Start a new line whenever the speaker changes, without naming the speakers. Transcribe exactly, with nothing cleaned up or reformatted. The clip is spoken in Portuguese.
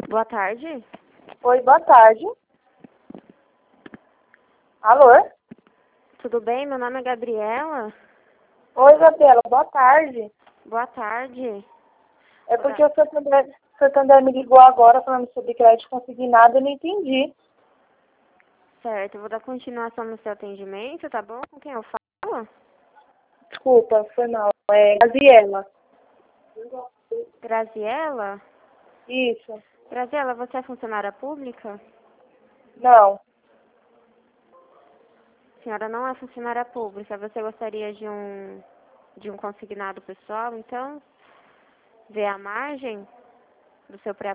Boa tarde.
Oi, boa tarde. Alô?
Tudo bem? Meu nome é Gabriela.
Oi, Gabriela, boa tarde.
Boa tarde.
É porque o Santander, Santander me ligou agora falando sobre crédito consignado e eu não entendi.
Certo, eu vou dar continuação no seu atendimento, tá bom? Com quem eu falo?
Desculpa, foi mal. É Gabriela.
Graziela?
Isso.
Graziela, você é funcionária pública?
Não.
A senhora não é funcionária pública. Você gostaria de um, de um consignado pessoal, então? Ver a margem do seu pré